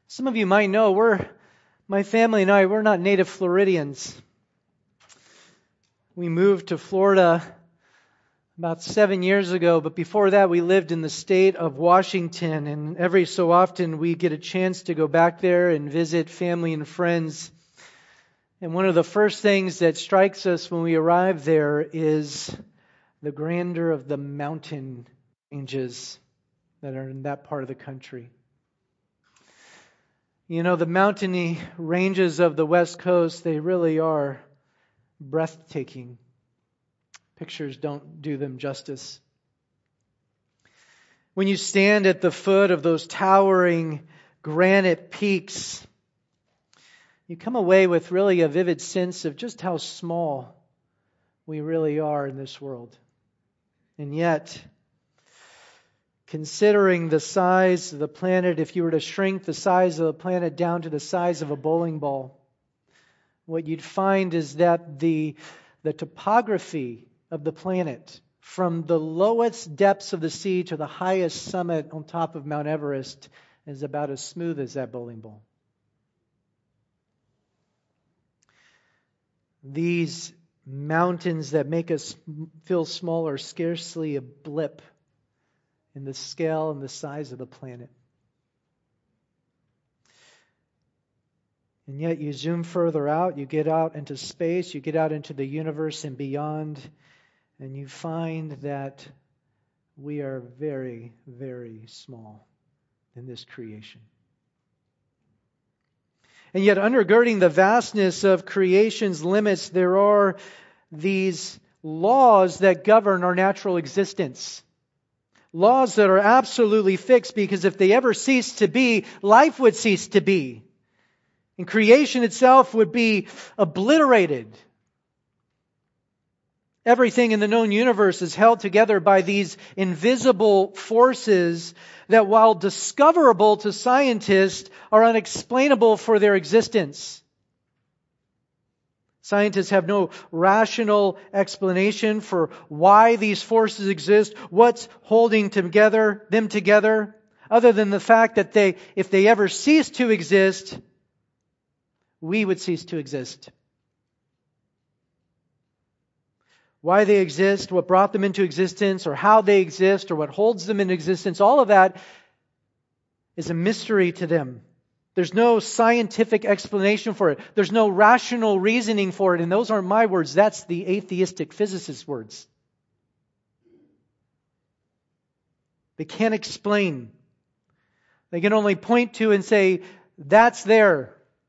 Some of you might know my family and I, we're not native Floridians. We moved to Florida about 7 years ago, but before that we lived in the state of Washington, and every so often we get a chance to go back there and visit family and friends. And one of the first things that strikes us when we arrive there is the grandeur of the mountain ranges that are in that part of the country. You know, the mountainy ranges of the West Coast, they really are breathtaking. Pictures don't do them justice. When you stand at the foot of those towering granite peaks, you come away with really a vivid sense of just how small we really are in this world. And yet, considering the size of the planet, if you were to shrink the size of the planet down to the size of a bowling ball, what you'd find is that the topography of the planet, from the lowest depths of the sea to the highest summit on top of Mount Everest, is about as smooth as that bowling ball. These mountains that make us feel small are scarcely a blip in the scale and the size of the planet. And yet you zoom further out, you get out into space, you get out into the universe and beyond, and you find that we are very, very small in this creation. And yet undergirding the vastness of creation's limits, there are these laws that govern our natural existence. Laws that are absolutely fixed, because if they ever cease to be, life would cease to be. And creation itself would be obliterated. Everything in the known universe is held together by these invisible forces that, while discoverable to scientists, are unexplainable for their existence. Scientists have no rational explanation for why these forces exist, what's holding them together, other than the fact that if they ever cease to exist, we would cease to exist. Why they exist, what brought them into existence, or how they exist, or what holds them in existence, all of that is a mystery to them. There's no scientific explanation for it. There's no rational reasoning for it. And those aren't my words. That's the atheistic physicist's words. They can't explain. They can only point to and say, that's there.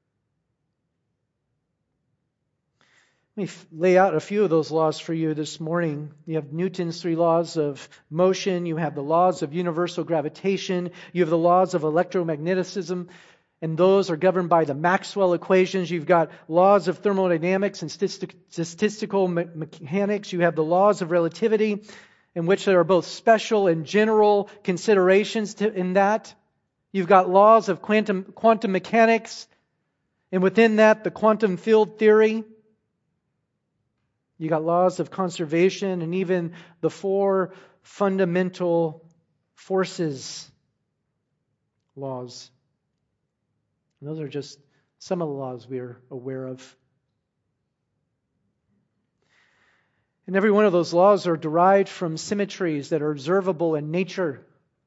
Let me lay out a few of those laws for you this morning. You have Newton's 3 laws of motion. You have the laws of universal gravitation. You have the laws of electromagnetism. And those are governed by the Maxwell equations. You've got laws of thermodynamics and statistical mechanics. You have the laws of relativity, in which there are both special and general considerations in that. You've got laws of quantum mechanics, and within that, the quantum field theory. You got laws of conservation, and even the 4 fundamental forces laws. And those are just some of the laws we're aware of. And every one of those laws are derived from symmetries that are observable in nature.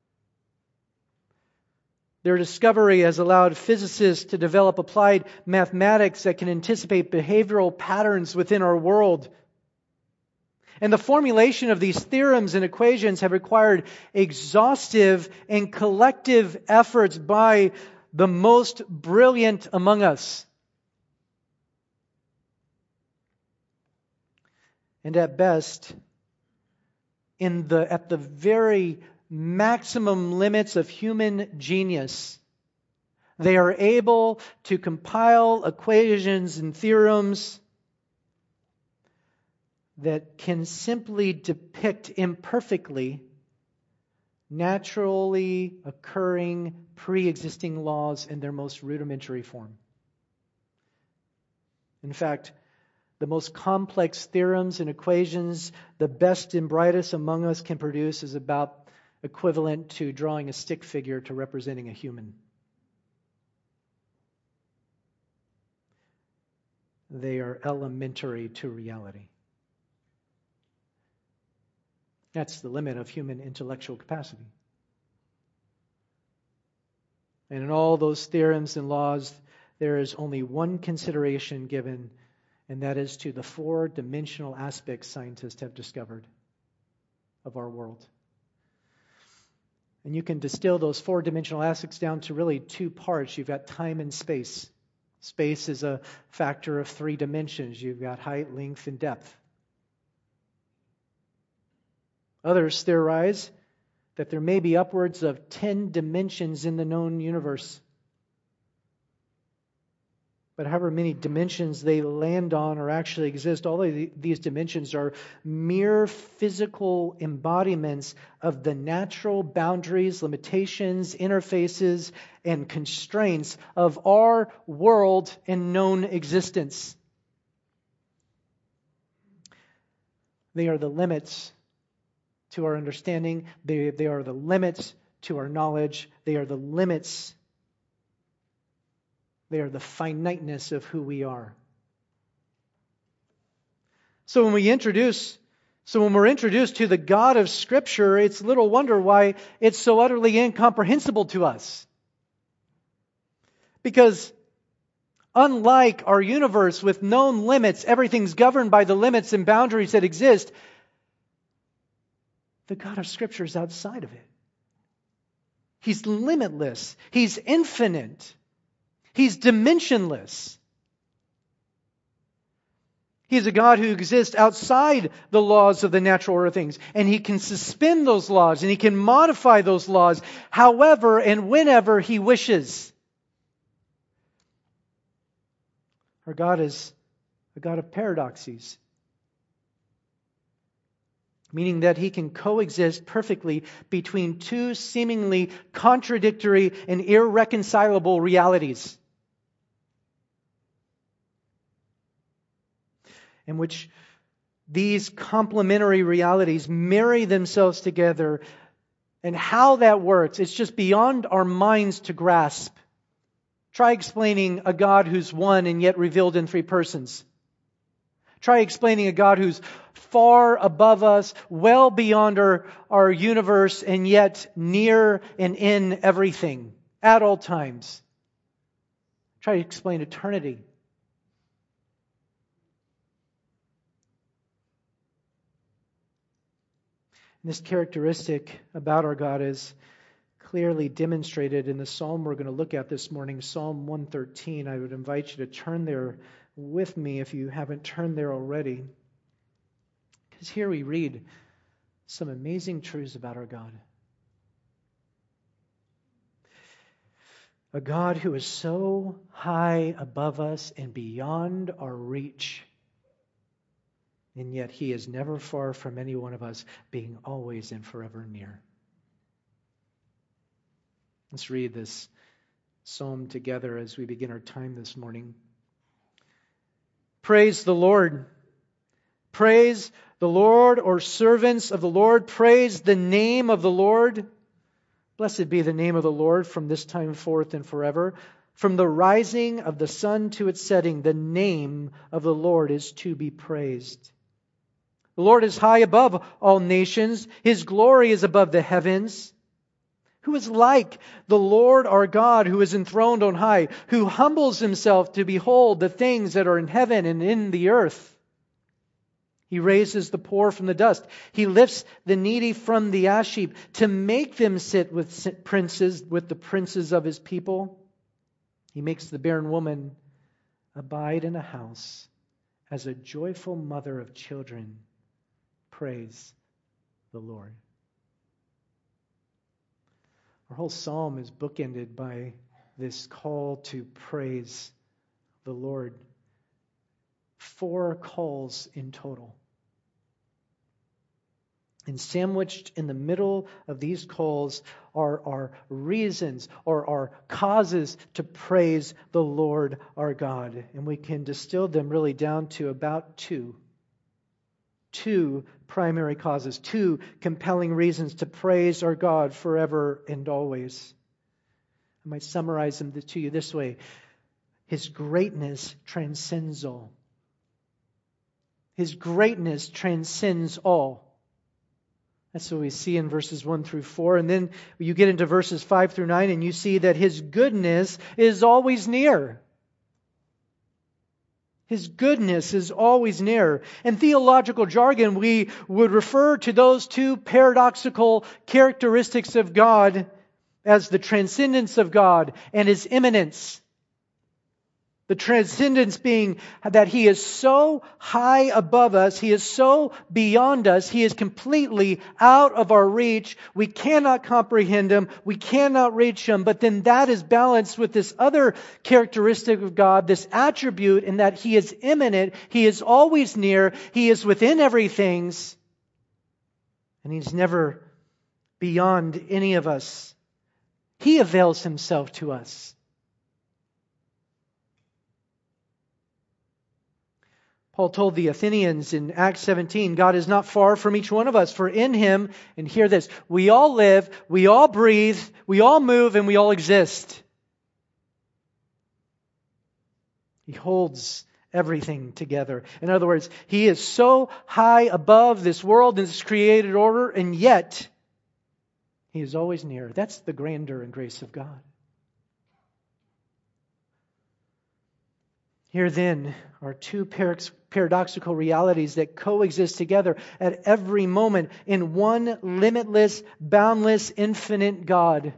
Their discovery has allowed physicists to develop applied mathematics that can anticipate behavioral patterns within our world. And the formulation of these theorems and equations have required exhaustive and collective efforts by the most brilliant among us. And at best, at the very maximum limits of human genius, they are able to compile equations and theorems that can simply depict imperfectly naturally occurring pre-existing laws in their most rudimentary form. In fact, the most complex theorems and equations the best and brightest among us can produce is about equivalent to drawing a stick figure to representing a human. They are elementary to reality. That's the limit of human intellectual capacity. And in all those theorems and laws, there is only one consideration given, and that is to the four-dimensional aspects scientists have discovered of our world. And you can distill those four-dimensional aspects down to really two parts. You've got time and space. Space is a factor of three dimensions. You've got height, length, and depth. Others theorize that there may be upwards of 10 dimensions in the known universe. But however many dimensions they land on or actually exist, all of these dimensions are mere physical embodiments of the natural boundaries, limitations, interfaces, and constraints of our world and known existence. They are the limits to our understanding. They are the limits to our knowledge. They are the limits. They are the finiteness of who we are. So when we're introduced to the God of Scripture, it's little wonder why it's so utterly incomprehensible to us. Because unlike our universe with known limits, everything's governed by the limits and boundaries that exist, the God of Scripture is outside of it. He's limitless. He's infinite. He's dimensionless. He is a God who exists outside the laws of the natural order of things. And He can suspend those laws and He can modify those laws however and whenever He wishes. Our God is a God of paradoxes. Meaning that He can coexist perfectly between two seemingly contradictory and irreconcilable realities, in which these complementary realities marry themselves together. And how that works, it's just beyond our minds to grasp. Try explaining a God who's one and yet revealed in three persons. Try explaining a God who's far above us, well beyond our universe, and yet near and in everything, at all times. Try to explain eternity. This characteristic about our God is clearly demonstrated in the psalm we're going to look at this morning, Psalm 113. I would invite you to turn there with me if you haven't turned there already. Because here we read some amazing truths about our God. A God who is so high above us and beyond our reach. And yet He is never far from any one of us, being always and forever near. Let's read this psalm together as we begin our time this morning. Praise the Lord. Praise the Lord, or servants of the Lord. Praise the name of the Lord. Blessed be the name of the Lord from this time forth and forever. From the rising of the sun to its setting, the name of the Lord is to be praised. The Lord is high above all nations. His glory is above the heavens. Who is like the Lord our God, who is enthroned on high, who humbles Himself to behold the things that are in heaven and in the earth? He raises the poor from the dust. He lifts the needy from the ash heap to make them sit with the princes of His people. He makes the barren woman abide in a house as a joyful mother of children. Praise the Lord. Our whole psalm is bookended by this call to praise the Lord. 4 calls in total. And sandwiched in the middle of these calls are reasons or are causes to praise the Lord our God. And we can distill them really down to about two. 2 primary causes, 2 compelling reasons to praise our God forever and always. I might summarize them to you this way. His greatness transcends all. His greatness transcends all. That's what we see in verses 1 through 4. And then you get into verses 5 through 9 and you see that His goodness is always near. His goodness is always near. In theological jargon, we would refer to those two paradoxical characteristics of God as the transcendence of God and His immanence. The transcendence being that He is so high above us, He is so beyond us, He is completely out of our reach. We cannot comprehend Him, we cannot reach Him, but then that is balanced with this other characteristic of God, this attribute in that He is immanent, He is always near, He is within everything, and He's never beyond any of us. He avails Himself to us. Paul told the Athenians in Acts 17, God is not far from each one of us, for in Him, and hear this, we all live, we all breathe, we all move, and we all exist. He holds everything together. In other words, He is so high above this world and this created order, and yet He is always near. That's the grandeur and grace of God. Here then are two paradoxical realities that coexist together at every moment in one limitless, boundless, infinite God.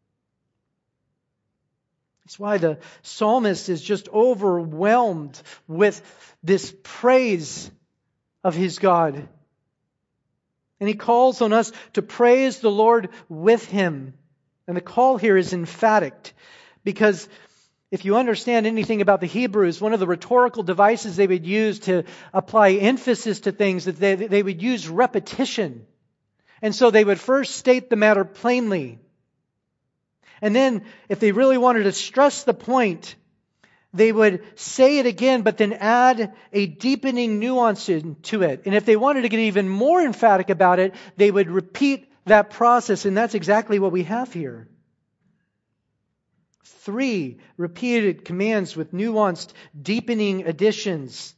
That's why the psalmist is just overwhelmed with this praise of his God. And he calls on us to praise the Lord with him. And the call here is emphatic because if you understand anything about the Hebrews, one of the rhetorical devices they would use to apply emphasis to things, that they would use repetition. And so they would first state the matter plainly. And then, if they really wanted to stress the point, they would say it again, but then add a deepening nuance to it. And if they wanted to get even more emphatic about it, they would repeat that process. And that's exactly what we have here. 3 repeated commands with nuanced, deepening additions.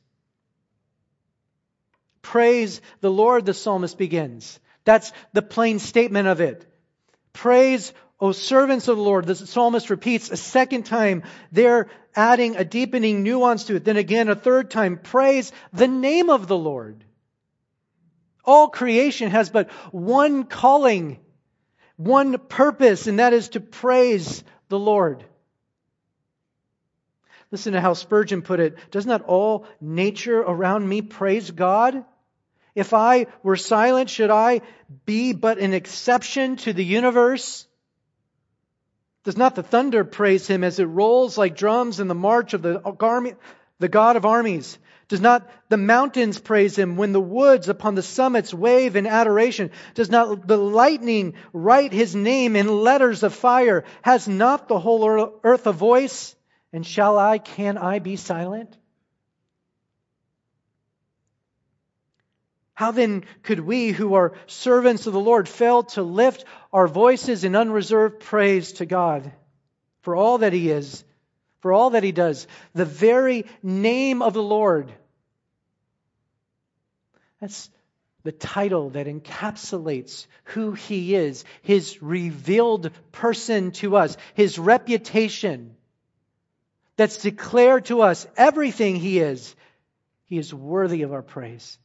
Praise the Lord, the psalmist begins. That's the plain statement of it. Praise, O servants of the Lord. The psalmist repeats a second time. They're adding a deepening nuance to it. Then again, a third time. Praise the name of the Lord. All creation has but one calling, one purpose, and that is to praise the Lord. Listen to how Spurgeon put it. Does not all nature around me praise God? If I were silent, should I be but an exception to the universe? Does not the thunder praise Him as it rolls like drums in the march of the God of armies? Does not the mountains praise Him when the woods upon the summits wave in adoration? Does not the lightning write His name in letters of fire? Has not the whole earth a voice? And can I be silent? How then could we who are servants of the Lord fail to lift our voices in unreserved praise to God for all that He is, for all that He does? The very name of the Lord. That's the title that encapsulates who He is, His revealed person to us, His reputation. That's declared to us everything He is. He is worthy of our praise.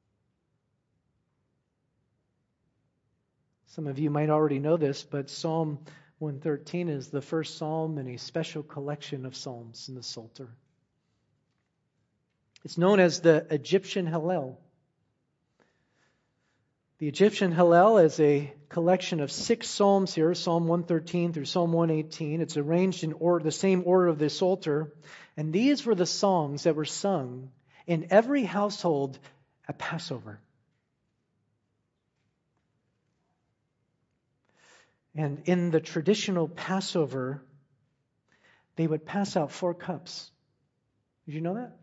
Some of you might already know this, but Psalm 113 is the first psalm in a special collection of psalms in the Psalter. It's known as the Egyptian Hallel. The Egyptian Hallel is a collection of 6 psalms here, Psalm 113 through Psalm 118. It's arranged in the same order of the Psalter. And these were the songs that were sung in every household at Passover. And in the traditional Passover, they would pass out 4 cups. Did you know that?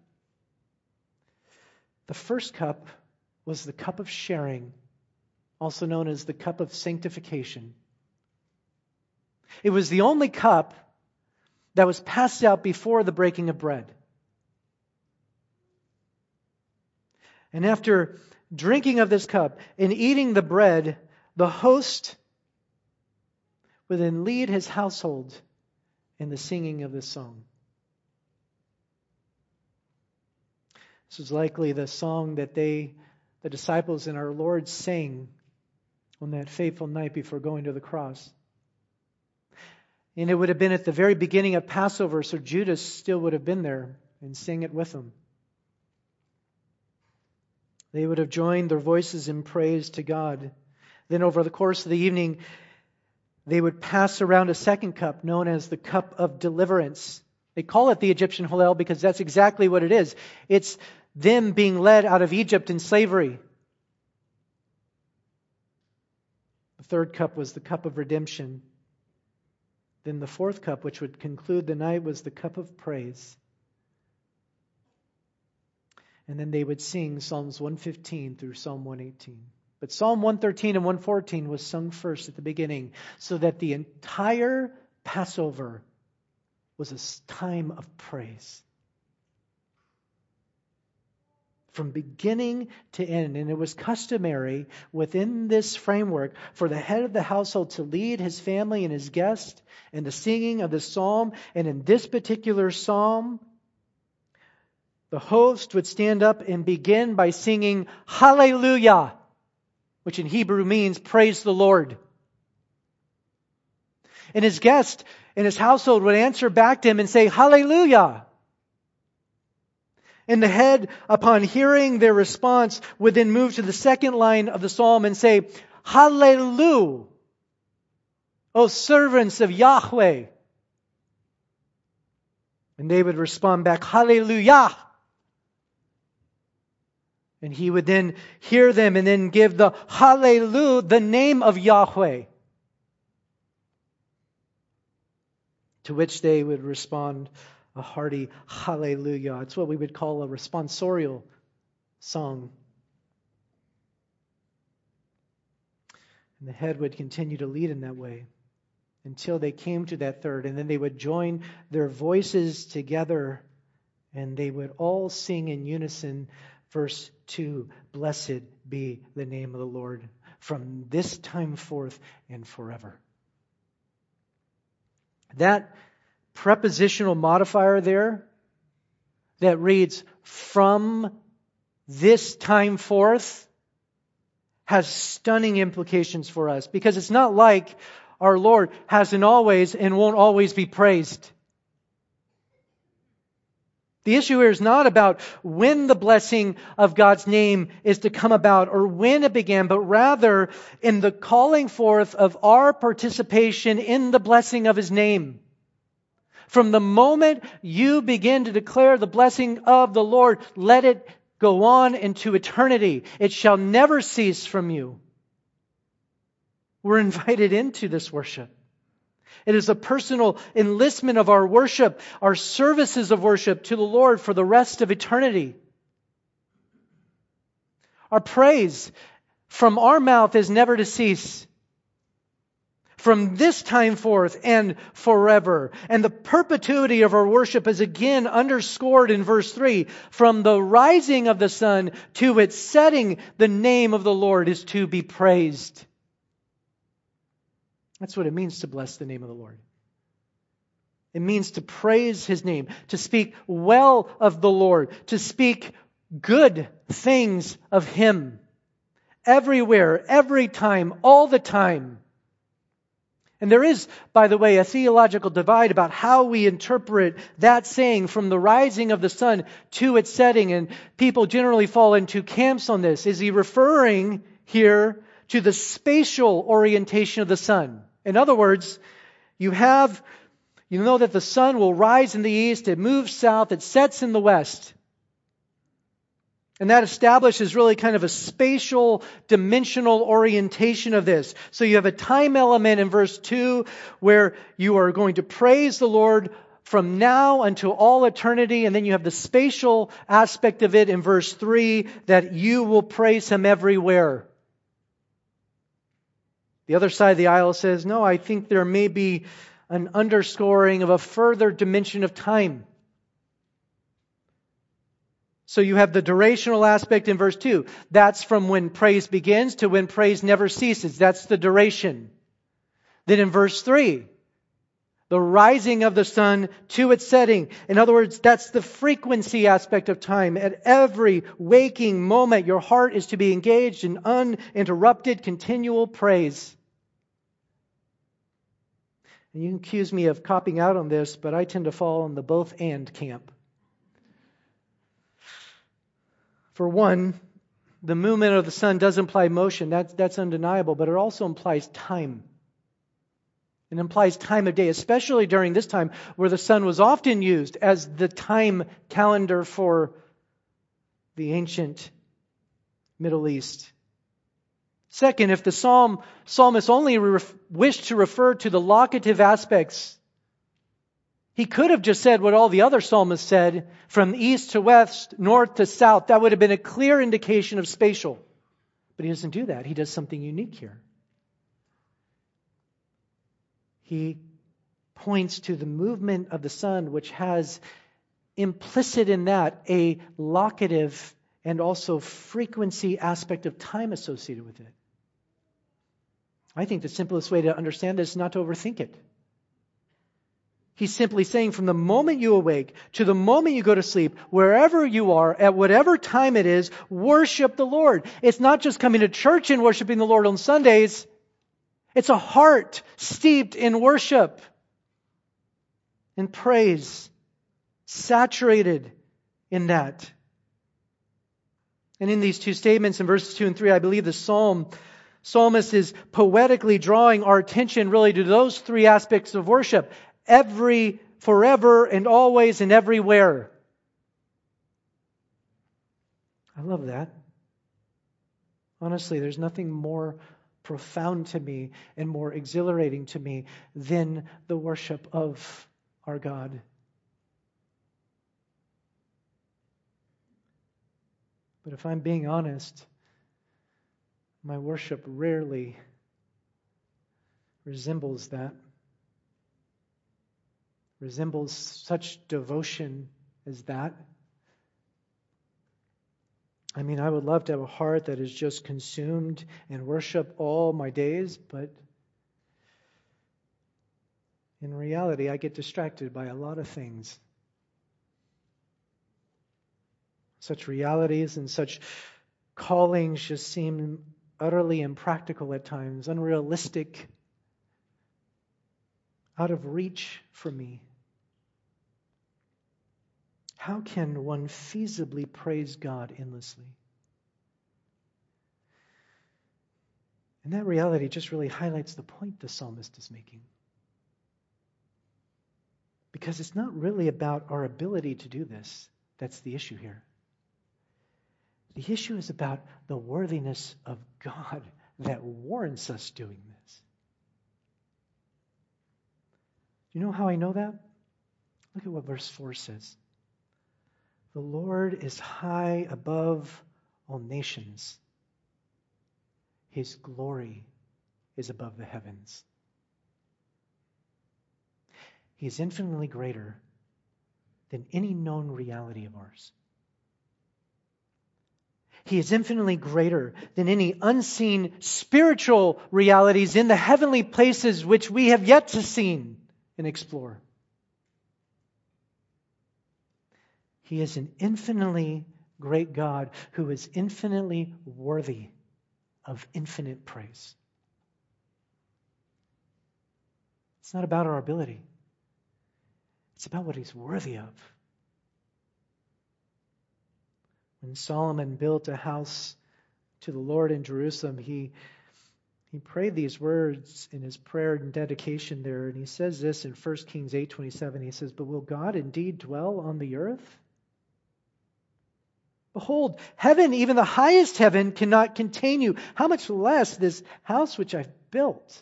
The first cup was the cup of sharing, also known as the cup of sanctification. It was the only cup that was passed out before the breaking of bread. And after drinking of this cup and eating the bread, the host would then lead his household in the singing of this song. This is likely the song that the disciples and our Lord sang on that fateful night before going to the cross. And it would have been at the very beginning of Passover, so Judas still would have been there and sang it with them. They would have joined their voices in praise to God. Then over the course of the evening, they would pass around a second cup known as the cup of deliverance. They call it the Egyptian Hallel because that's exactly what it is. It's them being led out of Egypt in slavery. The third cup was the cup of redemption. Then the fourth cup, which would conclude the night, was the cup of praise. And then they would sing Psalms 115 through Psalm 118. But Psalm 113 and 114 was sung first at the beginning, so that the entire Passover was a time of praise. From beginning to end. And it was customary within this framework for the head of the household to lead his family and his guests in the singing of the psalm. And in this particular psalm, the host would stand up and begin by singing Hallelujah, which in Hebrew means praise the Lord. And his guest and his household would answer back to him and say Hallelujah. And the head, upon hearing their response, would then move to the second line of the psalm and say, Hallelujah, O servants of Yahweh. And they would respond back, Hallelujah. And he would then hear them and then give the Hallelujah, the name of Yahweh. To which they would respond a hearty hallelujah. It's what we would call a responsorial song. And the head would continue to lead in that way until they came to that third. And then they would join their voices together and they would all sing in unison. Verse 2, Blessed be the name of the Lord from this time forth and forever. That prepositional modifier there that reads from this time forth has stunning implications for us, because it's not like our Lord hasn't always and won't always be praised. The issue here is not about when the blessing of God's name is to come about or when it began, but rather in the calling forth of our participation in the blessing of His name. From the moment you begin to declare the blessing of the Lord, let it go on into eternity. It shall never cease from you. We're invited into this worship. It is a personal enlistment of our worship, our services of worship to the Lord for the rest of eternity. Our praise from our mouth is never to cease. From this time forth and forever. And the perpetuity of our worship is again underscored in verse 3. From the rising of the sun to its setting, the name of the Lord is to be praised. That's what it means to bless the name of the Lord. It means to praise His name, to speak well of the Lord, to speak good things of Him. Everywhere, every time, all the time. And there is, by the way, a theological divide about how we interpret that saying, from the rising of the sun to its setting. And people generally fall into camps on this. Is he referring here to the spatial orientation of the sun? In other words, you know that the sun will rise in the east, it moves south, it sets in the west. And that establishes really kind of a spatial, dimensional orientation of this. So you have a time element in verse 2 where you are going to praise the Lord from now until all eternity. And then you have the spatial aspect of it in verse 3 that you will praise Him everywhere. The other side of the aisle says, no, I think there may be an underscoring of a further dimension of time. So you have the durational aspect in verse 2. That's from when praise begins to when praise never ceases. That's the duration. Then in verse 3, the rising of the sun to its setting. In other words, that's the frequency aspect of time. At every waking moment, your heart is to be engaged in uninterrupted, continual praise. And you can accuse me of copping out on this, but I tend to fall in the both and camp. For one, the movement of the sun does imply motion. That's undeniable, but it also implies time. It implies time of day, especially during this time where the sun was often used as the time calendar for the ancient Middle East. Second, if the psalmist only wished to refer to the locative aspects, he could have just said what all the other psalmists said, from east to west, north to south. That would have been a clear indication of spatial. But he doesn't do that. He does something unique here. He points to the movement of the sun, which has implicit in that a locative and also frequency aspect of time associated with it. I think the simplest way to understand this is not to overthink it. He's simply saying from the moment you awake to the moment you go to sleep, wherever you are, at whatever time it is, worship the Lord. It's not just coming to church and worshiping the Lord on Sundays. It's a heart steeped in worship and praise, saturated in that. And in these two statements in verses 2 and 3, I believe the psalmist is poetically drawing our attention really to those three aspects of worship. Every, forever, and always, and everywhere. I love that. Honestly, there's nothing more profound to me and more exhilarating to me than the worship of our God. But if I'm being honest, my worship rarely resembles that. Resembles such devotion as that. I mean, I would love to have a heart that is just consumed in worship all my days, but in reality, I get distracted by a lot of things. Such realities and such callings just seem utterly impractical at times, unrealistic, out of reach for me. How can one feasibly praise God endlessly? And that reality just really highlights the point the psalmist is making. Because it's not really about our ability to do this. That's the issue here. The issue is about the worthiness of God that warrants us doing this. Do you know how I know that? Look at what verse 4 says. The Lord is high above all nations. His glory is above the heavens. He is infinitely greater than any known reality of ours. He is infinitely greater than any unseen spiritual realities in the heavenly places which we have yet to see and explore. He is an infinitely great God who is infinitely worthy of infinite praise. It's not about our ability. It's about what He's worthy of. When Solomon built a house to the Lord in Jerusalem, he prayed these words in his prayer and dedication there. And he says this in 1 Kings 8:27. He says, "But will God indeed dwell on the earth? Behold, heaven, even the highest heaven, cannot contain you. How much less this house which I've built?"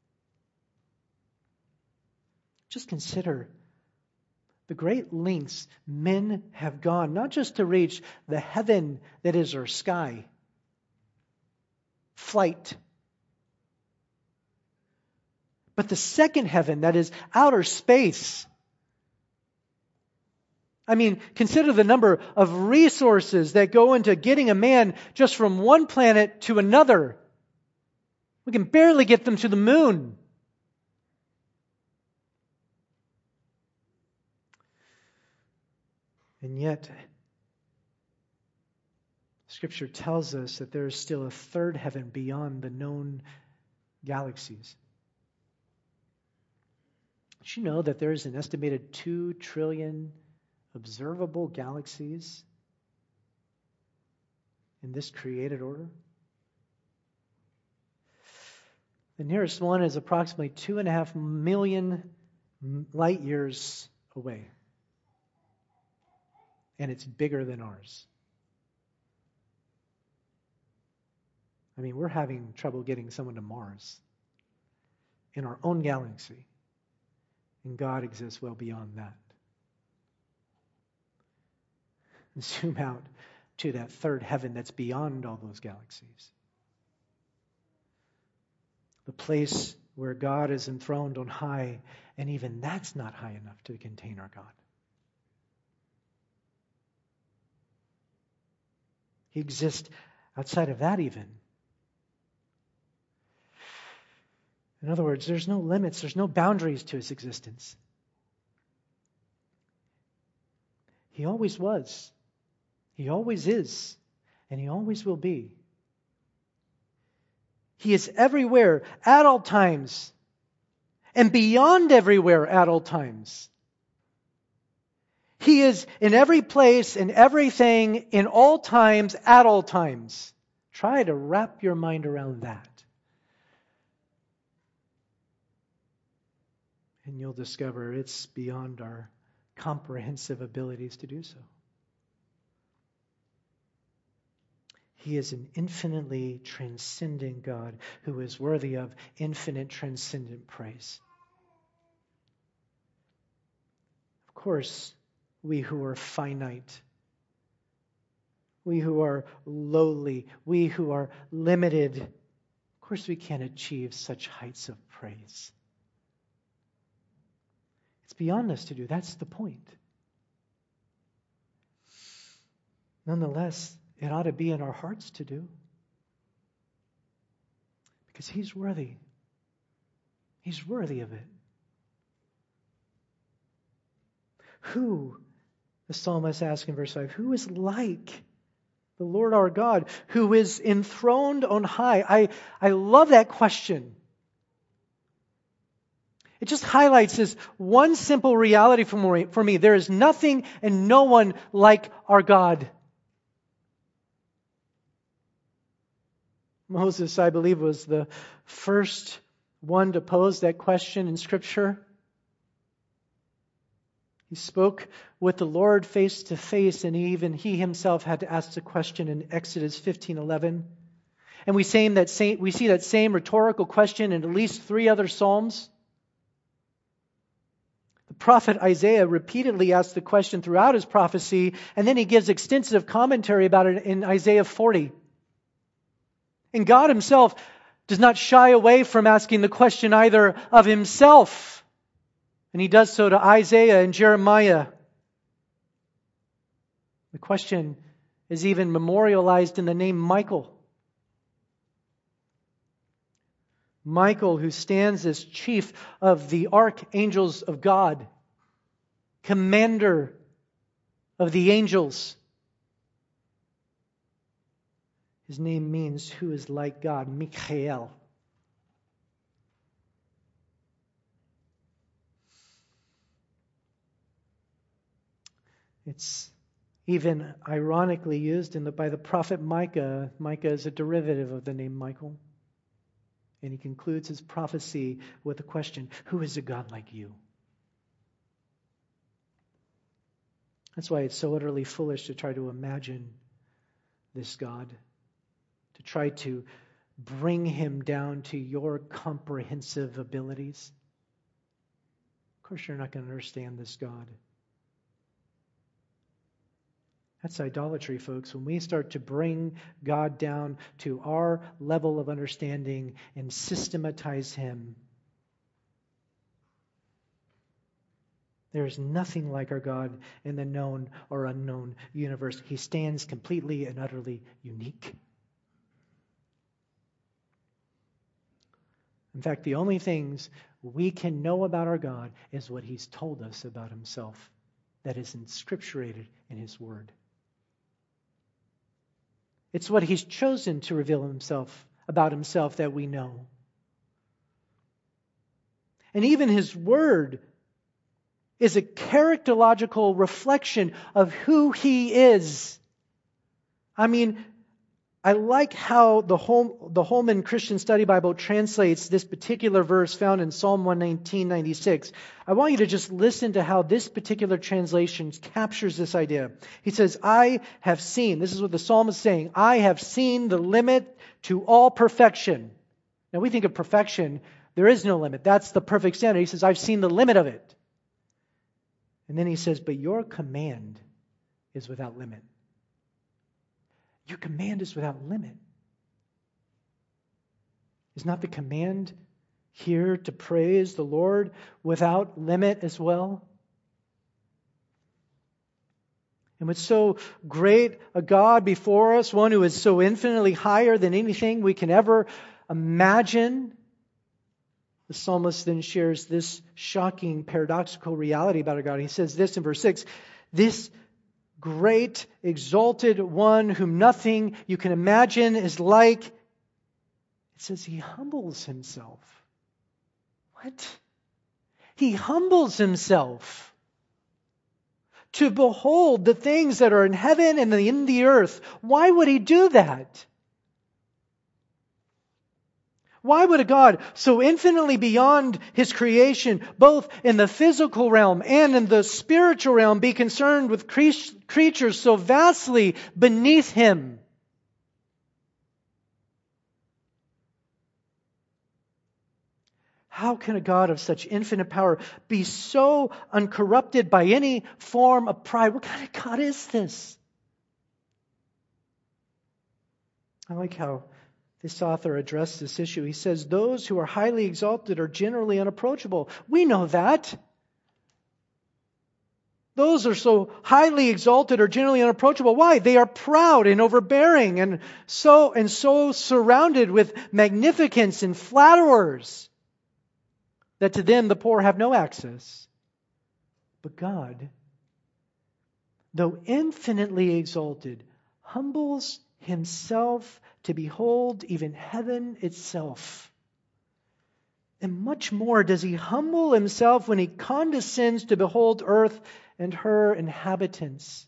Just consider the great lengths men have gone, not just to reach the heaven that is our sky, flight, but the second heaven that is outer space. I mean, consider the number of resources that go into getting a man just from one planet to another. We can barely get them to the moon. And yet, Scripture tells us that there is still a third heaven beyond the known galaxies. Did you know that there is an estimated 2 trillion observable galaxies in this created order? The nearest one is approximately 2.5 million light years away. And it's bigger than ours. I mean, we're having trouble getting someone to Mars in our own galaxy. And God exists well beyond that. And zoom out to that third heaven that's beyond all those galaxies. The place where God is enthroned on high, and even that's not high enough to contain our God. He exists outside of that even. In other words, there's no limits, there's no boundaries to his existence. He always was, he always is, and he always will be. He is everywhere at all times, and beyond everywhere at all times. He is in every place, in everything, in all times, at all times. Try to wrap your mind around that. And you'll discover it's beyond our comprehensive abilities to do so. He is an infinitely transcendent God who is worthy of infinite transcendent praise. Of course, we who are finite, we who are lowly, we who are limited, of course we can't achieve such heights of praise. It's beyond us to do. That's the point. Nonetheless, it ought to be in our hearts to do. Because he's worthy. He's worthy of it. Who, the psalmist asks in verse 5, who is like the Lord our God, who is enthroned on high? I love that question. It just highlights this one simple reality for me. There is nothing and no one like our God. Moses, I believe, was the first one to pose that question in Scripture. He spoke with the Lord face to face, and even he himself had to ask the question in Exodus 15:11. And we see that same rhetorical question in at least 3 other Psalms. The prophet Isaiah repeatedly asked the question throughout his prophecy, and then he gives extensive commentary about it in Isaiah 40. And God himself does not shy away from asking the question either of himself. And he does so to Isaiah and Jeremiah. The question is even memorialized in the name Michael. Michael, who stands as chief of the archangels of God, commander of the angels. His name means who is like God, Michael. It's even ironically used by the prophet Micah. Micah is a derivative of the name Michael. And he concludes his prophecy with the question, who is a God like you? That's why it's so utterly foolish to try to imagine this God, to try to bring him down to your comprehensive abilities. Of course, you're not going to understand this God. That's idolatry, folks. When we start to bring God down to our level of understanding and systematize him, There is nothing like our God in the known or unknown universe. He stands completely and utterly unique. In fact, the only things we can know about our God is what He's told us about Himself, that is inscripturated in His Word. It's what He's chosen to reveal Himself about Himself that we know. And even His Word is a characterological reflection of who He is. I mean, I like how the Holman Christian Study Bible translates this particular verse found in Psalm 119:96. I want you to just listen to how this particular translation captures this idea. He says, I have seen, this is what the psalmist is saying, I have seen the limit to all perfection. Now we think of perfection, there is no limit. That's the perfect standard. He says, I've seen the limit of it. And then he says, but your command is without limit. Your command is without limit. Is not the command here to praise the Lord without limit as well? And with so great a God before us, one who is so infinitely higher than anything we can ever imagine, the psalmist then shares this shocking, paradoxical reality about our God. He says this in verse 6, this great, exalted one whom nothing you can imagine is like, it says He humbles Himself. What? He humbles Himself to behold the things that are in heaven and in the earth. Why would He do that? Why would a God so infinitely beyond His creation, both in the physical realm and in the spiritual realm, be concerned with creatures so vastly beneath Him? How can a God of such infinite power be so uncorrupted by any form of pride? What kind of God is this? I like how this author addressed this issue. He says, those who are highly exalted are generally unapproachable. We know that. Those are so highly exalted are generally unapproachable. Why? They are proud and overbearing and so surrounded with magnificence and flatterers that to them the poor have no access. But God, though infinitely exalted, humbles Himself to behold even heaven itself. And much more does He humble Himself when He condescends to behold earth and her inhabitants.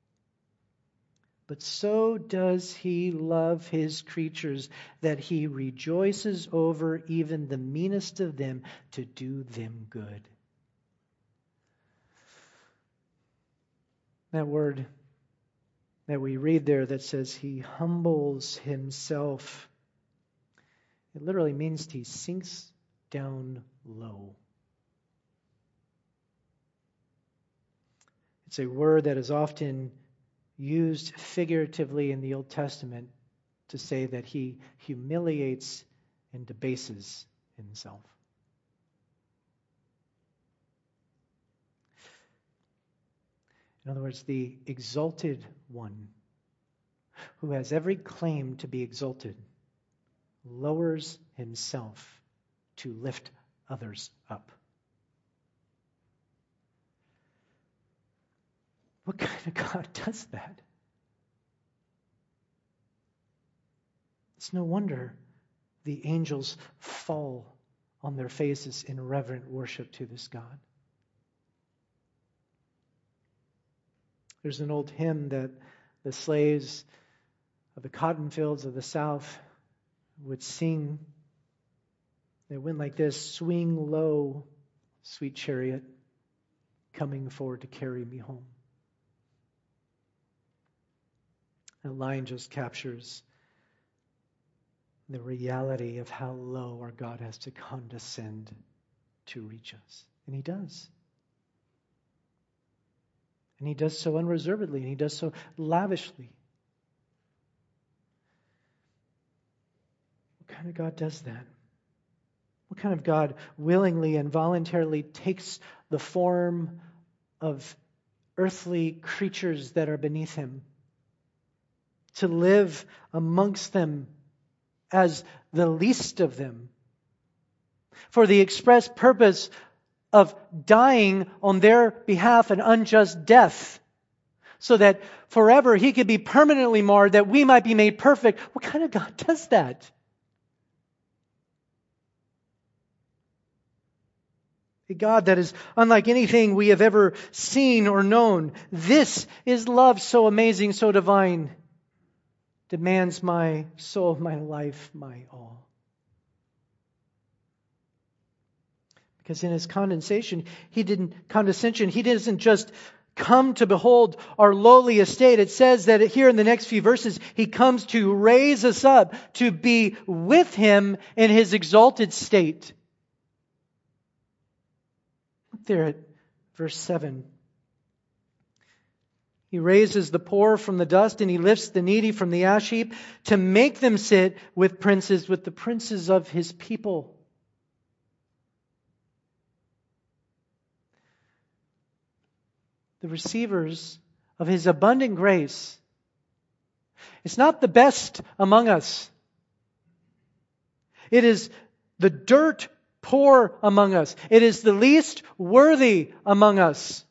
But so does He love His creatures that He rejoices over even the meanest of them to do them good. That word that we read there that says He humbles Himself, it literally means He sinks down low. It's a word that is often used figuratively in the Old Testament to say that He humiliates and debases Himself. In other words, the exalted one, who has every claim to be exalted, lowers himself to lift others up. What kind of God does that? It's no wonder the angels fall on their faces in reverent worship to this God. There's an old hymn that the slaves of the cotton fields of the South would sing. It went like this: swing low, sweet chariot, coming forward to carry me home. That line just captures the reality of how low our God has to condescend to reach us. And He does. And He does so unreservedly, and He does so lavishly. What kind of God does that? What kind of God willingly and voluntarily takes the form of earthly creatures that are beneath him, to live amongst them as the least of them, for the express purpose of dying on their behalf an unjust death, so that forever he could be permanently marred, that we might be made perfect. What kind of God does that? A God that is unlike anything we have ever seen or known. This is love so amazing, so divine. Demands my soul, my life, my all. Because in his condescension, he doesn't just come to behold our lowly estate. It says that here in the next few verses, he comes to raise us up, to be with him in his exalted state. Look there at verse 7. He raises the poor from the dust, and he lifts the needy from the ash heap to make them sit with princes, with the princes of his people. The receivers of his abundant grace. It's not the best among us. It is the dirt poor among us. It is the least worthy among us.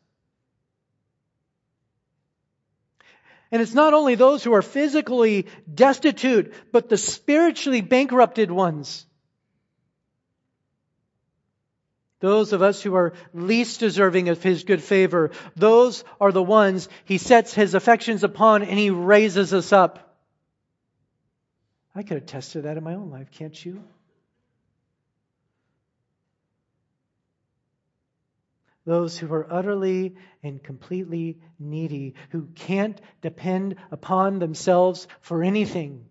And it's not only those who are physically destitute, but the spiritually bankrupted ones. Those of us who are least deserving of his good favor, those are the ones he sets his affections upon and he raises us up. I could attest to that in my own life, can't you? Those who are utterly and completely needy, who can't depend upon themselves for anything.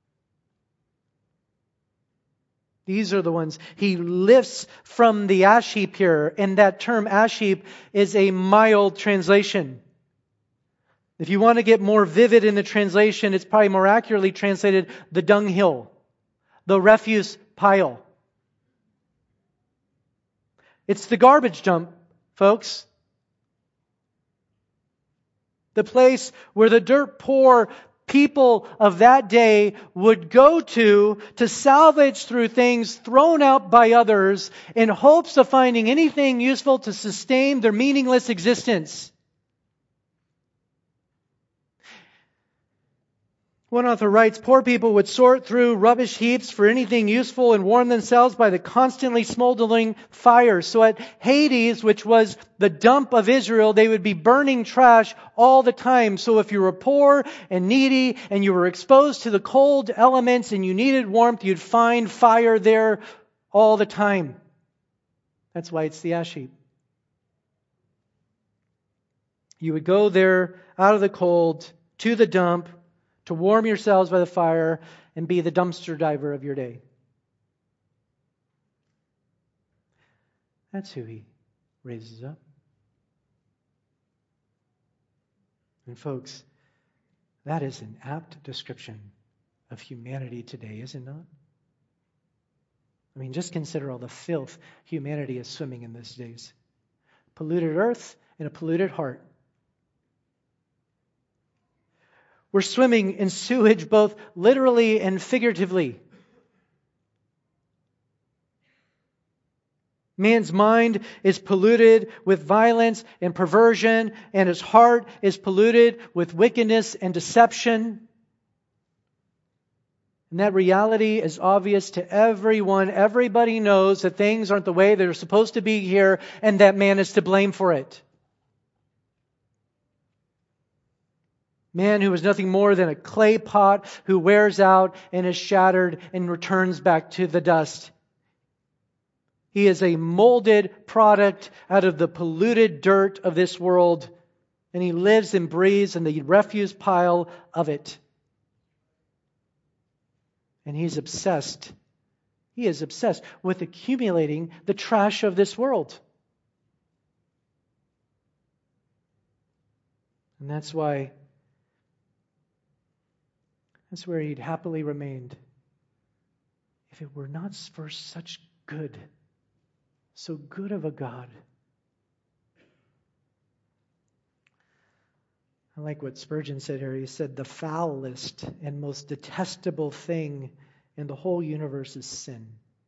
These are the ones he lifts from the ash heap here. And that term ash heap is a mild translation. If you want to get more vivid in the translation, it's probably more accurately translated the dunghill, the refuse pile. It's the garbage dump, folks. The place where the dirt poor people of that day would go to salvage through things thrown out by others in hopes of finding anything useful to sustain their meaningless existence. One author writes, poor people would sort through rubbish heaps for anything useful and warm themselves by the constantly smoldering fire. So at Hades, which was the dump of Israel, they would be burning trash all the time. So if you were poor and needy and you were exposed to the cold elements and you needed warmth, you'd find fire there all the time. That's why it's the ash heap. You would go there out of the cold to the dump to warm yourselves by the fire and be the dumpster diver of your day. That's who he raises up. And folks, that is an apt description of humanity today, is it not? I mean, just consider all the filth humanity is swimming in these days. Polluted earth and a polluted heart. We're swimming in sewage both literally and figuratively. Man's mind is polluted with violence and perversion, and his heart is polluted with wickedness and deception. And that reality is obvious to everyone. Everybody knows that things aren't the way they're supposed to be here, and that man is to blame for it. Man who is nothing more than a clay pot who wears out and is shattered and returns back to the dust. He is a molded product out of the polluted dirt of this world, and he lives and breathes in the refuse pile of it. And he's obsessed. He is obsessed with accumulating the trash of this world. And that's where he'd happily remained if it were not for so good of a God I like what Spurgeon said here. He said, the foulest and most detestable thing in the whole universe is sin.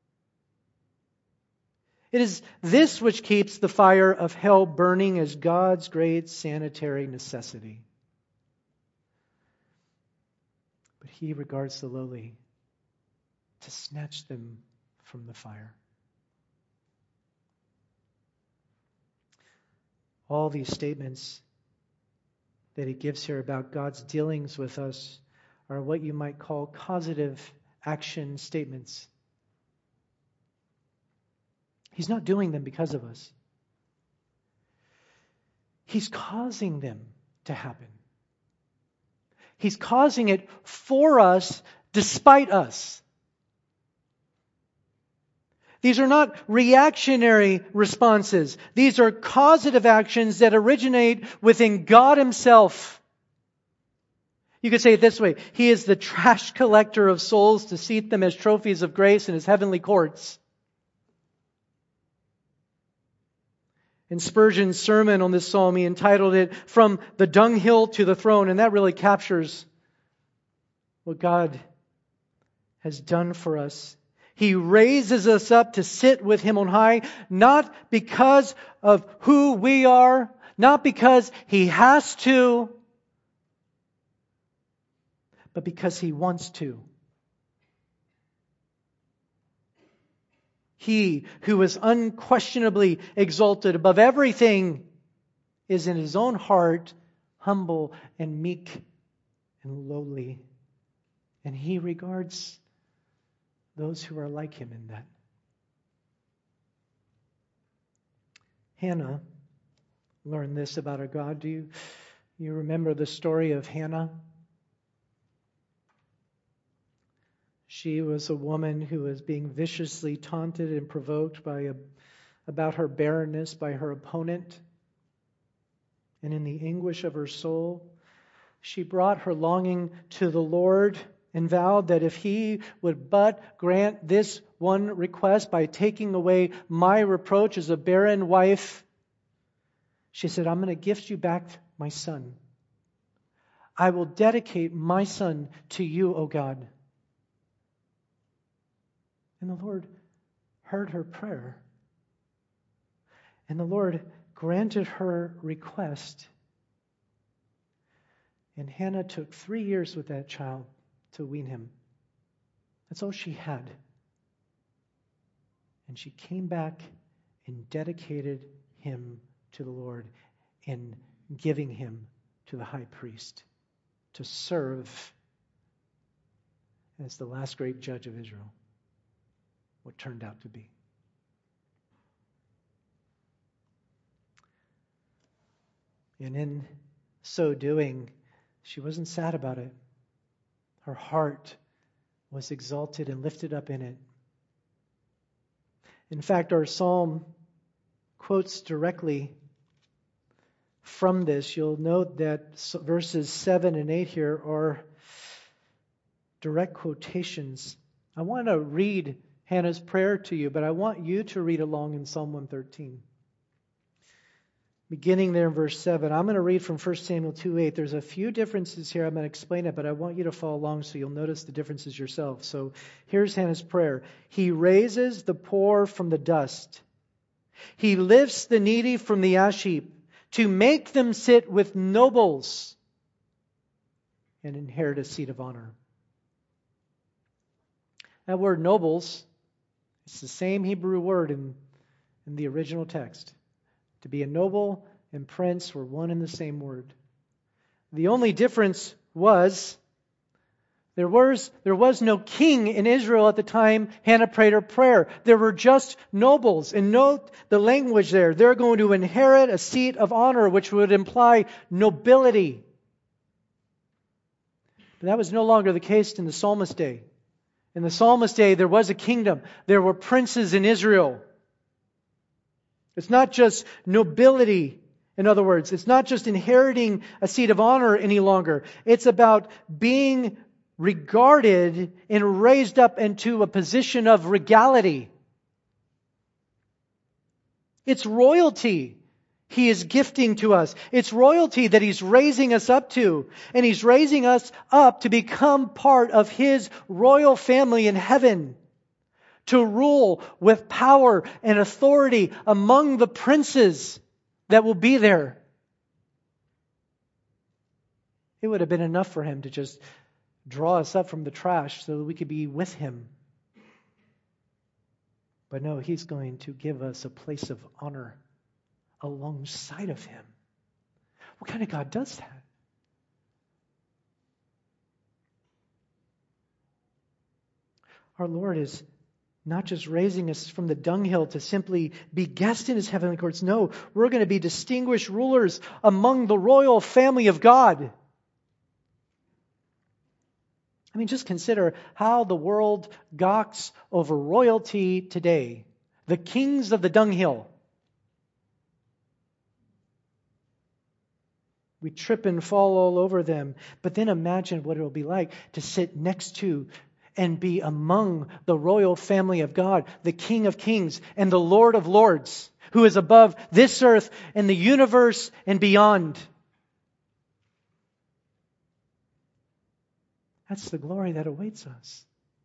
It is this which keeps the fire of hell burning as God's great sanitary necessity. But He regards the lowly to snatch them from the fire. All these statements that He gives here about God's dealings with us are what you might call causative action statements. He's not doing them because of us. He's causing them to happen. He's causing it for us, despite us. These are not reactionary responses. These are causative actions that originate within God Himself. You could say it this way. He is the trash collector of souls to seat them as trophies of grace in His heavenly courts. In Spurgeon's sermon on this psalm, he entitled it, From the Dunghill to the Throne, and that really captures what God has done for us. He raises us up to sit with Him on high, not because of who we are, not because He has to, but because He wants to. He who is unquestionably exalted above everything is in His own heart humble and meek and lowly. And He regards those who are like Him in that. Hannah learned this about our God. Do you remember the story of Hannah? She was a woman who was being viciously taunted and provoked about her barrenness by her opponent. And in the anguish of her soul, she brought her longing to the Lord and vowed that if He would but grant this one request by taking away my reproach as a barren wife, she said, I'm going to gift you back my son. I will dedicate my son to you, O God. And the Lord heard her prayer. And the Lord granted her request. And Hannah took 3 years with that child to wean him. That's all she had. And she came back and dedicated him to the Lord in giving him to the high priest to serve as the last great judge of Israel. What turned out to be. And in so doing, she wasn't sad about it. Her heart was exalted and lifted up in it. In fact, our psalm quotes directly from this. You'll note that verses 7 and 8 here are direct quotations. I want to read Hannah's prayer to you, but I want you to read along in Psalm 113. Beginning there in verse 7, I'm going to read from 1 Samuel 2:8. There's a few differences here. I'm going to explain it, but I want you to follow along so you'll notice the differences yourself. So here's Hannah's prayer. He raises the poor from the dust. He lifts the needy from the ash heap to make them sit with nobles and inherit a seat of honor. That word nobles, it's the same Hebrew word in the original text. To be a noble and prince were one and the same word. The only difference was there was no king in Israel at the time Hannah prayed her prayer. There were just nobles. And note the language there. They're going to inherit a seat of honor, which would imply nobility. But that was no longer the case in the psalmist's day. In the psalmist's day, there was a kingdom. There were princes in Israel. It's not just nobility, in other words. It's not just inheriting a seat of honor any longer. It's about being regarded and raised up into a position of regality. It's royalty. He is gifting to us. It's royalty that He's raising us up to. And He's raising us up to become part of His royal family in heaven. To rule with power and authority among the princes that will be there. It would have been enough for Him to just draw us up from the trash so that we could be with Him. But no, He's going to give us a place of honor alongside of Him. What kind of God does that? Our Lord is not just raising us from the dunghill to simply be guests in His heavenly courts. No, we're going to be distinguished rulers among the royal family of God. I mean, just consider how the world gawks over royalty today. The kings of the dunghill. We trip and fall all over them. But then imagine what it will be like to sit next to and be among the royal family of God, the King of Kings and the Lord of Lords, who is above this earth and the universe and beyond. That's the glory that awaits us.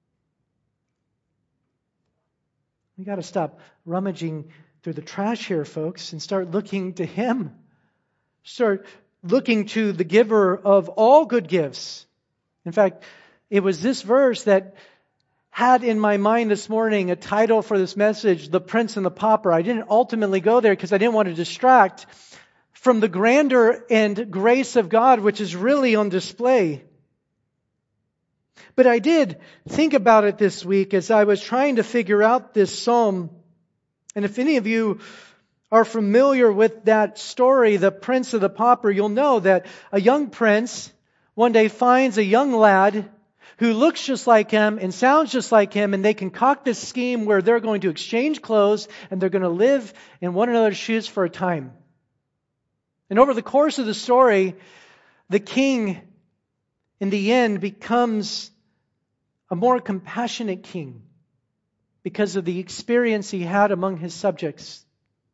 We got to stop rummaging through the trash here, folks, and start looking to Him. Start looking to the giver of all good gifts. In fact, it was this verse that had in my mind this morning a title for this message, The Prince and the Pauper. I didn't ultimately go there because I didn't want to distract from the grandeur and grace of God, which is really on display. But I did think about it this week as I was trying to figure out this psalm. And if any of you are familiar with that story, The Prince of the Pauper, you'll know that a young prince one day finds a young lad who looks just like him and sounds just like him, and they concoct this scheme where they're going to exchange clothes and they're going to live in one another's shoes for a time. And over the course of the story, the king, in the end, becomes a more compassionate king because of the experience he had among his subjects.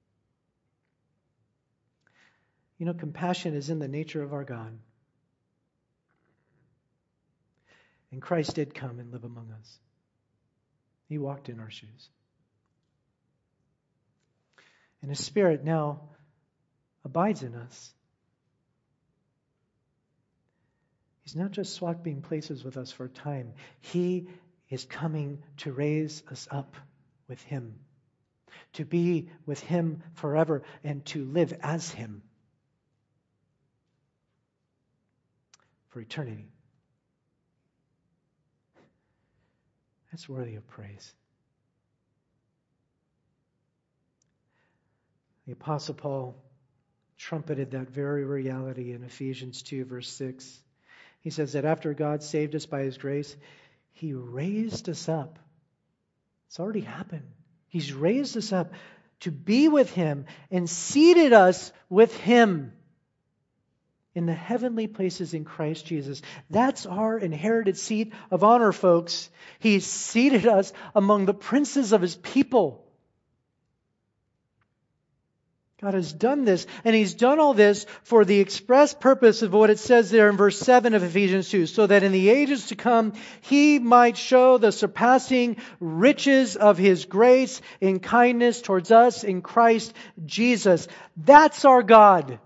You know, compassion is in the nature of our God. And Christ did come and live among us. He walked in our shoes. And His Spirit now abides in us. He's not just swapping places with us for a time. He is coming to raise us up with Him. To be with Him forever and to live as Him for eternity. That's worthy of praise. The Apostle Paul trumpeted that very reality in Ephesians 2, verse 6. He says that after God saved us by His grace, He raised us up. It's already happened. He's raised us up to be with Him and seated us with Him in the heavenly places in Christ Jesus. That's our inherited seat of honor, folks. He's seated us among the princes of His people. God has done this, and He's done all this for the express purpose of what it says there in verse 7 of Ephesians 2, so that in the ages to come He might show the surpassing riches of His grace in kindness towards us in Christ Jesus. That's our God.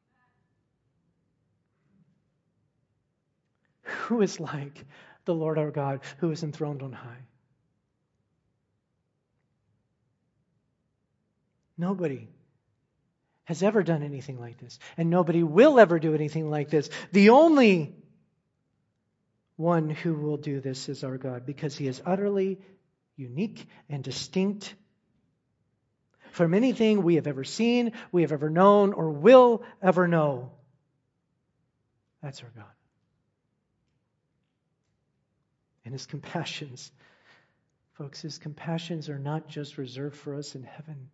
Who is like the Lord our God, who is enthroned on high? Nobody has ever done anything like this, and nobody will ever do anything like this. The only one who will do this is our God, because He is utterly unique and distinct from anything we have ever seen, we have ever known, or will ever know. That's our God. And His compassions, folks, His compassions are not just reserved for us in heaven.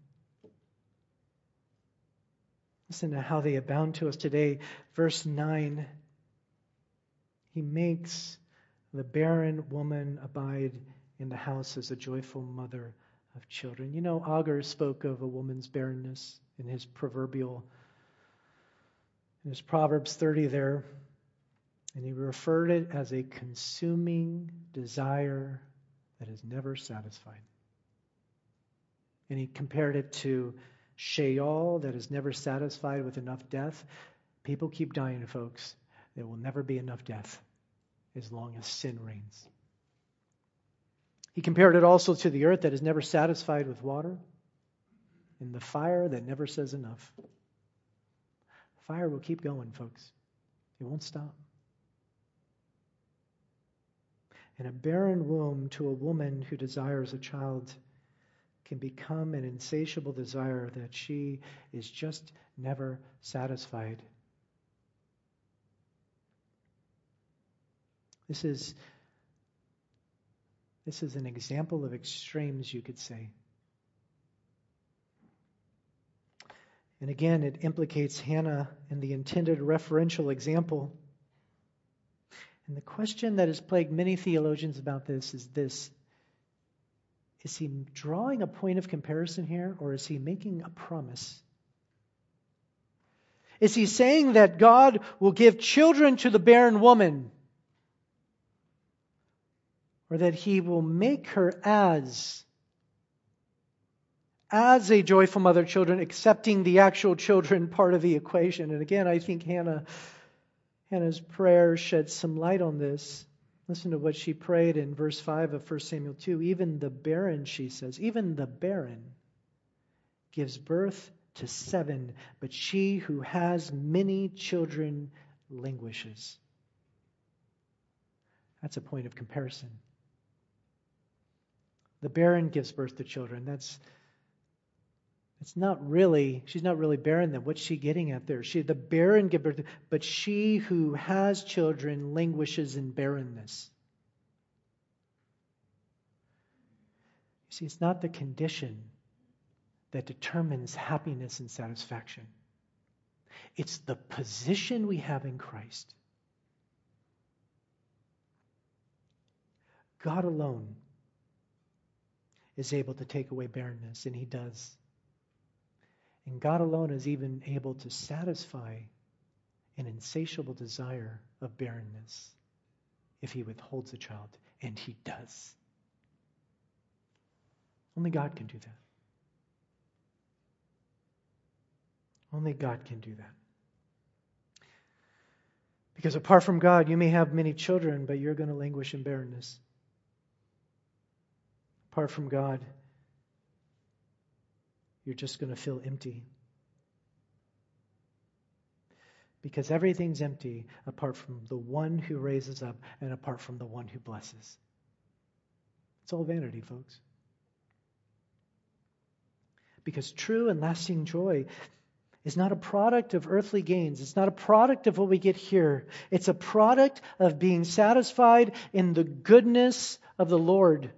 Listen to how they abound to us today. Verse 9. He makes the barren woman abide in the house as a joyful mother of children. You know, Agur spoke of a woman's barrenness in his Proverbs 30 there. And he referred it as a consuming desire that is never satisfied. And he compared it to Sheol that is never satisfied with enough death. People keep dying, folks. There will never be enough death as long as sin reigns. He compared it also to the earth that is never satisfied with water, and the fire that never says enough. Fire will keep going, folks. It won't stop. And a barren womb to a woman who desires a child can become an insatiable desire that she is just never satisfied. This is an example of extremes, you could say. And again, it implicates Hannah in the intended referential example. And the question that has plagued many theologians about this is this: is he drawing a point of comparison here, or is he making a promise? Is he saying that God will give children to the barren woman, or that he will make her as a joyful mother children, accepting the actual children part of the equation? And again, I think Hannah's prayer sheds some light on this. Listen to what she prayed in verse 5 of 1 Samuel 2. Even the barren, she says, even the barren gives birth to 7, but she who has many children languishes. That's a point of comparison. The barren gives birth to children. she's not really barren then. What's she getting at there? The barren gives birth, but she who has children languishes in barrenness. You see, it's not the condition that determines happiness and satisfaction. It's the position we have in Christ. God alone is able to take away barrenness, and he does. And God alone is even able to satisfy an insatiable desire of barrenness if he withholds a child, and he does. Only God can do that. Only God can do that. Because apart from God, you may have many children, but you're going to languish in barrenness. Apart from God, you're just going to feel empty. Because everything's empty apart from the one who raises up and apart from the one who blesses. It's all vanity, folks. Because true and lasting joy is not a product of earthly gains. It's not a product of what we get here. It's a product of being satisfied in the goodness of the Lord.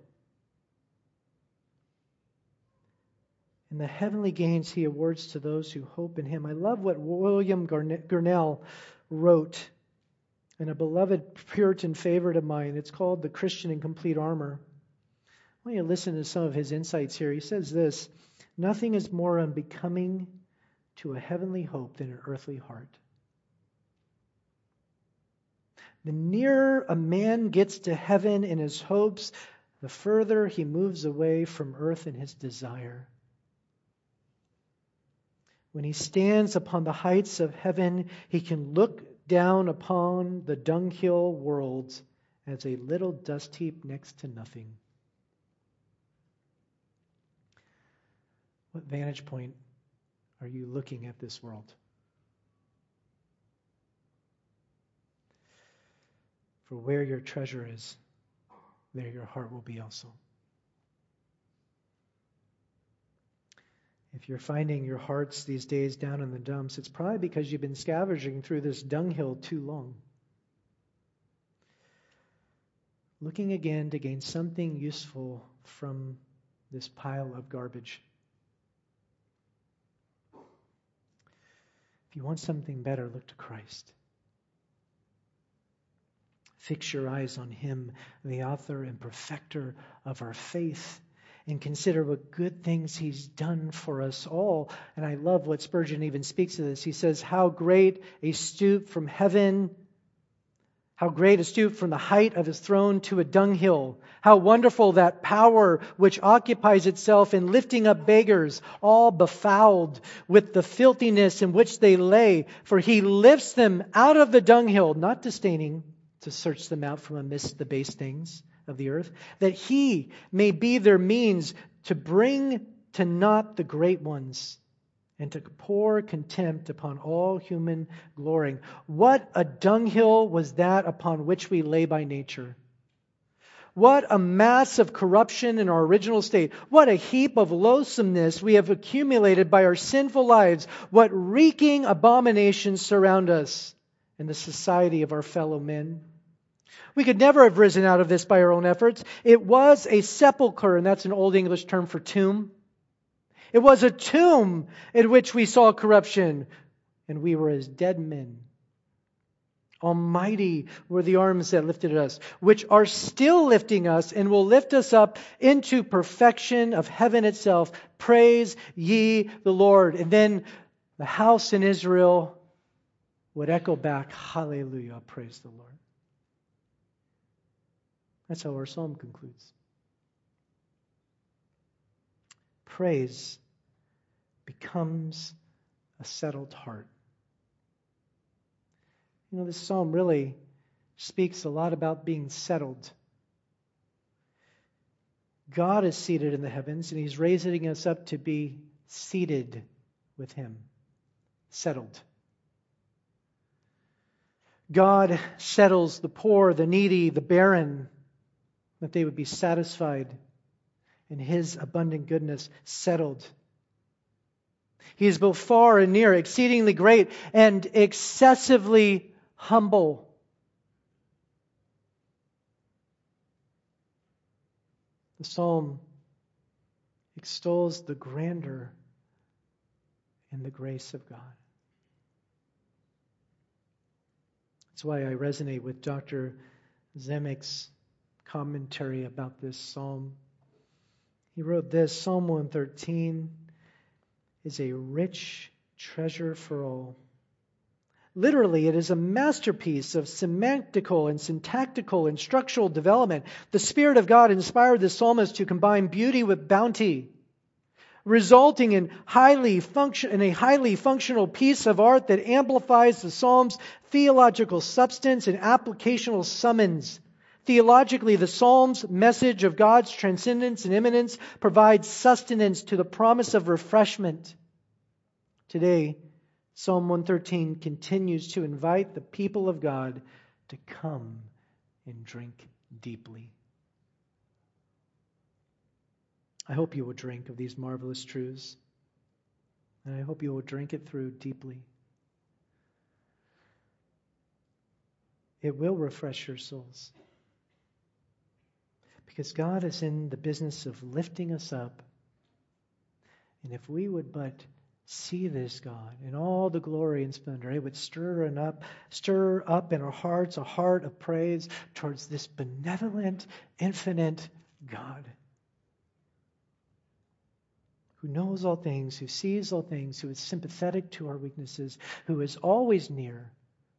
And the heavenly gains he awards to those who hope in him. I love what William Gurnall wrote in a beloved Puritan favorite of mine. It's called The Christian in Complete Armor. I want you to listen to some of his insights here. He says this: nothing is more unbecoming to a heavenly hope than an earthly heart. The nearer a man gets to heaven in his hopes, the further he moves away from earth in his desire. When he stands upon the heights of heaven, he can look down upon the dunghill world as a little dust heap next to nothing. What vantage point are you looking at this world? For where your treasure is, there your heart will be also. If you're finding your hearts these days down in the dumps, it's probably because you've been scavenging through this dunghill too long. Looking again to gain something useful from this pile of garbage. If you want something better, look to Christ. Fix your eyes on him, the author and perfecter of our faith. and consider what good things He's done for us all. And I love what Spurgeon even speaks of this. He says, how great a stoop from heaven, how great a stoop from the height of His throne to a dunghill. How wonderful that power which occupies itself in lifting up beggars, all befouled with the filthiness in which they lay. For He lifts them out of the dunghill, not disdaining to search them out from amidst the base things of the earth, that He may be their means to bring to naught the great ones, and to pour contempt upon all human glorying. What a dunghill was that upon which we lay by nature! What a mass of corruption in our original state! What a heap of loathsomeness we have accumulated by our sinful lives! What reeking abominations surround us in the society of our fellow men! We could never have risen out of this by our own efforts. It was a sepulchre, and that's an Old English term for tomb. It was a tomb in which we saw corruption, and we were as dead men. Almighty were the arms that lifted us, which are still lifting us and will lift us up into perfection of heaven itself. Praise ye the Lord. And then the house in Israel would echo back, hallelujah, praise the Lord. That's how our psalm concludes. Praise becomes a settled heart. You know, this psalm really speaks a lot about being settled. God is seated in the heavens, and He's raising us up to be seated with Him. Settled. God settles the poor, the needy, the barren, that they would be satisfied in His abundant goodness, settled. He is both far and near, exceedingly great and excessively humble. The psalm extols the grandeur and the grace of God. That's why I resonate with Dr. Zemek's commentary about this psalm. He wrote this, Psalm 113 is a rich treasure for all. Literally, it is a masterpiece of semantical and syntactical and structural development. The Spirit of God inspired the psalmist to combine beauty with bounty, resulting in a highly functional piece of art that amplifies the psalm's theological substance and applicational summons. Theologically, the psalm's message of God's transcendence and immanence provides sustenance to the promise of refreshment. Today, Psalm 113 continues to invite the people of God to come and drink deeply. I hope you will drink of these marvelous truths, and I hope you will drink it through deeply. It will refresh your souls, because God is in the business of lifting us up. And if we would but see this God in all the glory and splendor, it would stir up in our hearts a heart of praise towards this benevolent, infinite God who knows all things, who sees all things, who is sympathetic to our weaknesses, who is always near.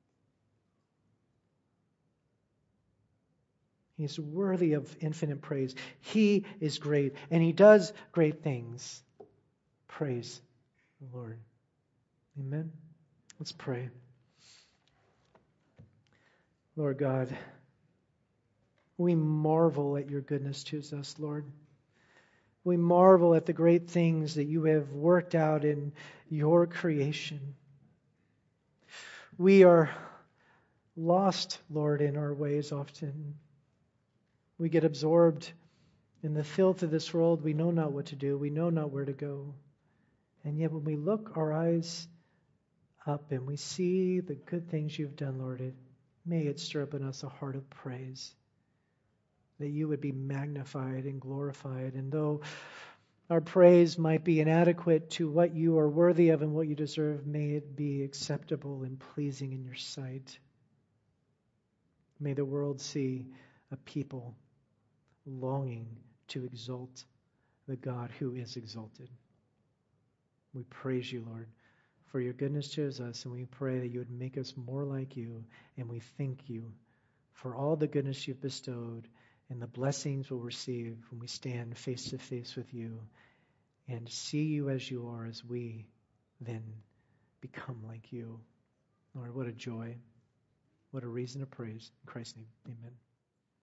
He is worthy of infinite praise. He is great, and He does great things. Praise the Lord. Amen. Let's pray. Lord God, we marvel at your goodness to us, Lord. We marvel at the great things that you have worked out in your creation. We are lost, Lord, in our ways often. We get absorbed in the filth of this world. We know not what to do. We know not where to go. And yet when we look our eyes up and we see the good things you've done, Lord, may it stir up in us a heart of praise, that you would be magnified and glorified. And though our praise might be inadequate to what you are worthy of and what you deserve, may it be acceptable and pleasing in your sight. May the world see a people longing to exalt the God who is exalted. We praise you, Lord, for your goodness towards us, and we pray that you would make us more like you, and we thank you for all the goodness you've bestowed and the blessings we'll receive when we stand face to face with you and see you as you are as we then become like you. Lord, what a joy. What a reason to praise. In Christ's name, amen.